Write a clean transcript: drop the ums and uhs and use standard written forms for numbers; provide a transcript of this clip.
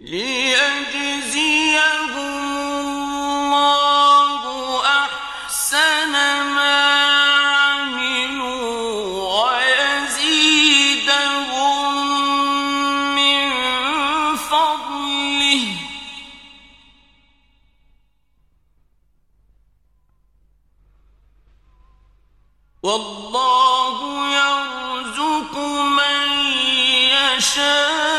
ليجزيهم الله أحسن ما عملوا ويزيدهم من فضله والله يرزق من يشاء